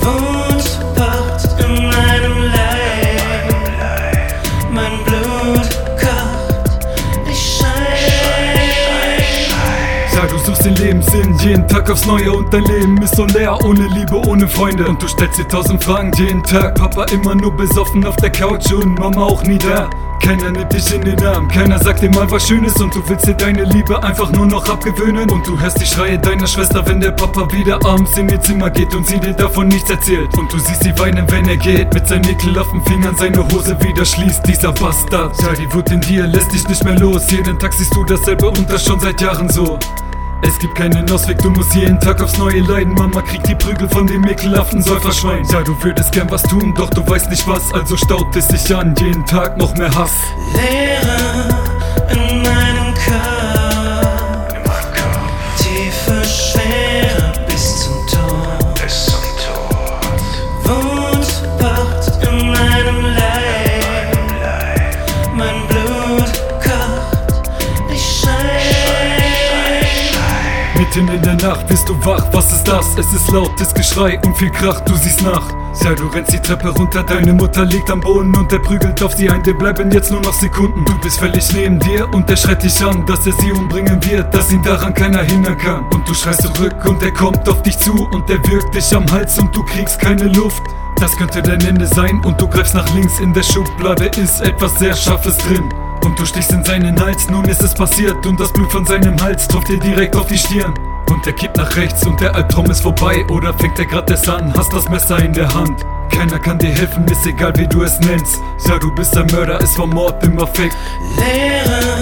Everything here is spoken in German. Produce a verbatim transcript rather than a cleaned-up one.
Wut pocht in meinem Leib, mein Blut kocht, ich schein. Ja, du suchst den Lebenssinn jeden Tag aufs Neue und dein Leben ist so leer, ohne Liebe, ohne Freunde. Und du stellst dir tausend Fragen jeden Tag, Papa immer nur besoffen auf der Couch und Mama auch nie da. Keiner nimmt dich in den Arm, keiner sagt dir mal was Schönes und du willst dir deine Liebe einfach nur noch abgewöhnen. Und du hörst die Schreie deiner Schwester, wenn der Papa wieder abends in ihr Zimmer geht und sie dir davon nichts erzählt. Und du siehst sie weinen, wenn er geht, mit seinen ekelhaften Fingern seine Hose wieder schließt, dieser Bastard. Ja, die Wut in dir lässt dich nicht mehr los, jeden Tag siehst du dasselbe und das schon seit Jahren so. Es gibt keinen Ausweg, du musst jeden Tag aufs Neue leiden. Mama kriegt die Prügel von dem ekelhaften Säuferschwein. Ja, du würdest gern was tun, doch du weißt nicht was, also staut es sich an, jeden Tag noch mehr Hass. Leere in meinem Kopf, tiefe Schwere bis zum Tod. Bis zum Tod. Wut pocht in meinem Leib, mein Blut kocht, ich schein. Mitten in der Nacht bist du wach, was ist das? Es ist lautes Geschrei und viel Krach, du siehst nach. Ja, du rennst die Treppe runter, deine Mutter liegt am Boden und er prügelt auf sie ein, dir bleiben jetzt nur noch Sekunden. Du bist völlig neben dir und er schreit dich an, dass er sie umbringen wird, dass ihn daran keiner hindern kann. Und du schreist zurück und er kommt auf dich zu und er wirkt dich am Hals und du kriegst keine Luft. Das könnte dein Ende sein und du greifst nach links, in der Schublade ist etwas sehr Scharfes drin. Und du stichst in seinen Hals, nun ist es passiert und das Blut von seinem Hals tropft dir direkt auf die Stirn. Und er kippt nach rechts und der Albtraum ist vorbei, oder fängt er grad erst an, hast das Messer in der Hand. Keiner kann dir helfen, ist egal wie du es nennst. Ja, du bist ein Mörder, es war Mord, immer fake. Leere